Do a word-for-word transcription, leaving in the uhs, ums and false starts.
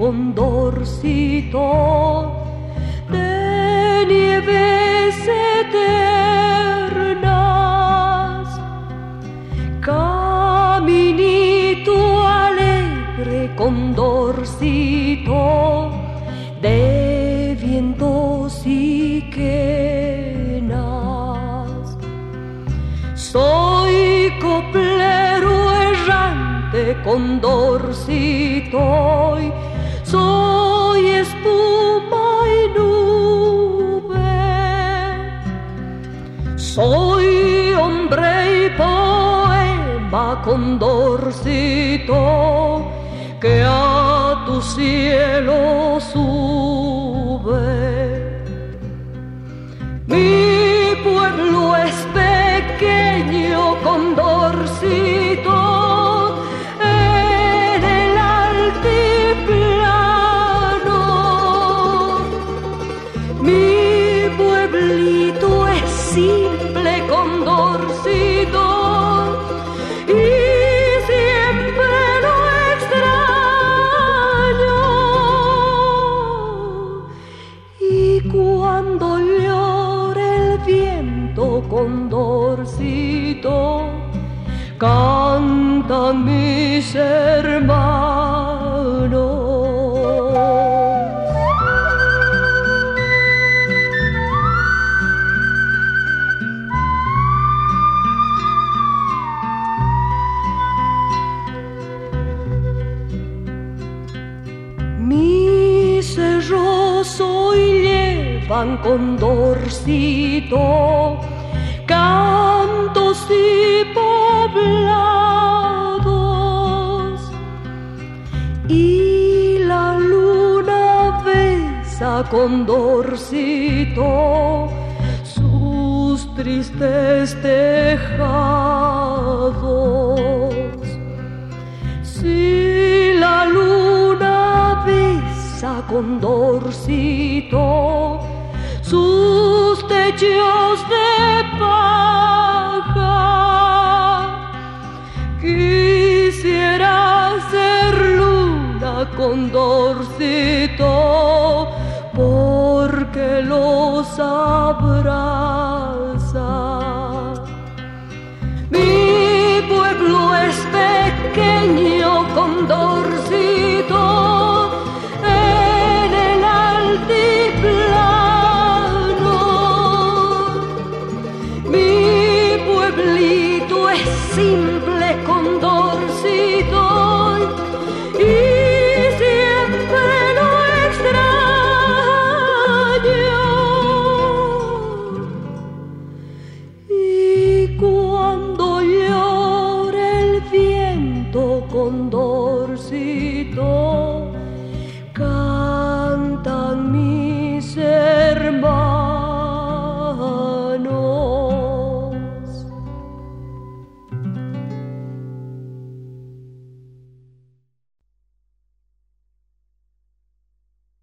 condorcito de nieves eternas, caminito alegre, condorcito de vientos y quenas. Soy coplero errante, condorcito, soy espuma y nube, soy hombre y poema, condorcito, que a tu cielo sube. Mi pueblo es pequeño, condorcito, en el altiplano. Mi pueblito es simple, condorcito, y siempre lo extraño. Y cuando llore el viento, condorcito, cantan mis hermanos. Mis cerros hoy llevan, condorcito, cantos y poblados, y la luna besa, condorcito, sus tristes tejados. Si la luna besa, condorcito, sus techos de paja, quisiera ser luna, condorcito, porque lo sabe